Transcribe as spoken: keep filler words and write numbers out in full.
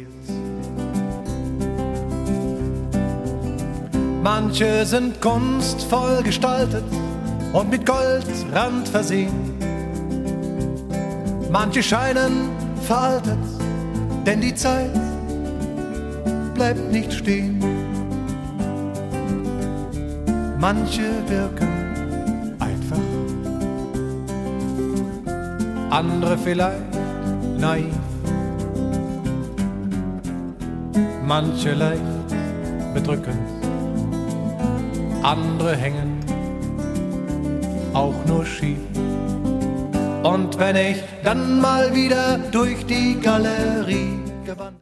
erzählt. Manche sind kunstvoll gestaltet und mit Goldrand versehen. Manche scheinen veraltet, denn die Zeit bleibt nicht stehen. Manche wirken einfach, andere vielleicht naiv. Manche leicht bedrückend, andere hängen auch nur schief. Und wenn ich dann mal wieder durch die Galerie gewandert